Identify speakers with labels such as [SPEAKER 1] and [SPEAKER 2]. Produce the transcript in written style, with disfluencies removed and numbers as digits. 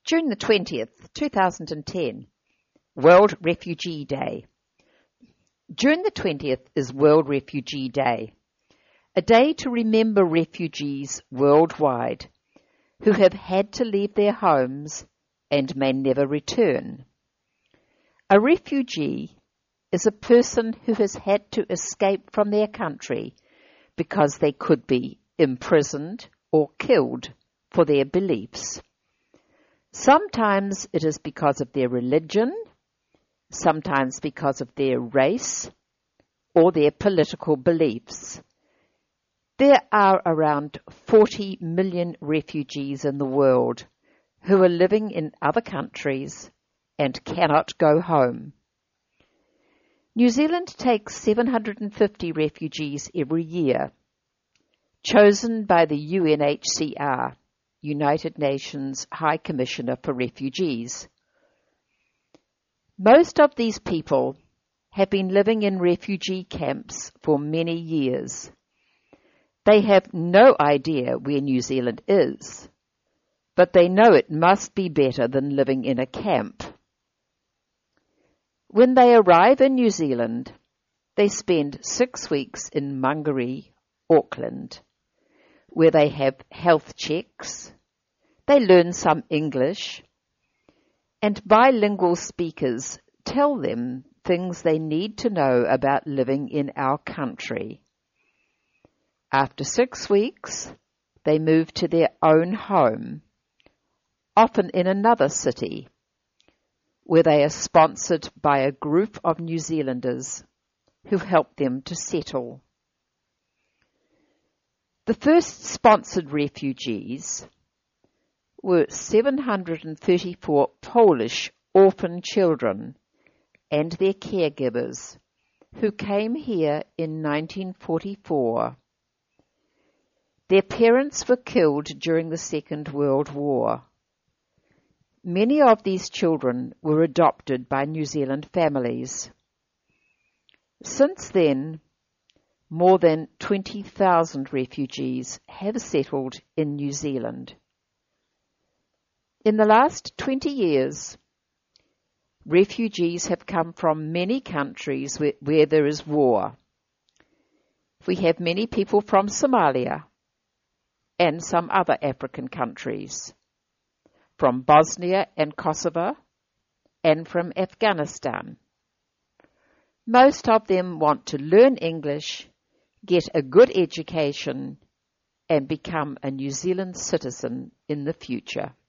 [SPEAKER 1] June the 20th, 2010, World Refugee Day. June the 20th is World Refugee Day, a day to remember refugees worldwide who have had to leave their homes and may never return. A refugee is a person who has had to escape from their country because they could be imprisoned or killed for their beliefs. Sometimes it is because of their religion, sometimes because of their race or their political beliefs. There are around 40 million refugees in the world who are living in other countries and cannot go home. New Zealand takes 750 refugees every year, chosen by the UNHCR, United Nations High Commissioner for Refugees. Most of these people have been living in refugee camps for many years. They have no idea where New Zealand is, but they know it must be better than living in a camp. When they arrive in New Zealand, they spend 6 weeks in Mangere, Auckland, where they have health checks, they learn some English, and bilingual speakers tell them things they need to know about living in our country. After 6 weeks, they move to their own home, often in another city, where they are sponsored by a group of New Zealanders who help them to settle. The first sponsored refugees were 734 Polish orphan children and their caregivers who came here in 1944. Their parents were killed during the Second World War. Many of these children were adopted by New Zealand families. Since then, more than 20,000 refugees have settled in New Zealand. In the last 20 years, refugees have come from many countries where there is war. We have many people from Somalia and some other African countries, from Bosnia and Kosovo, and from Afghanistan. Most of them want to learn English, get a good education, and become a New Zealand citizen in the future.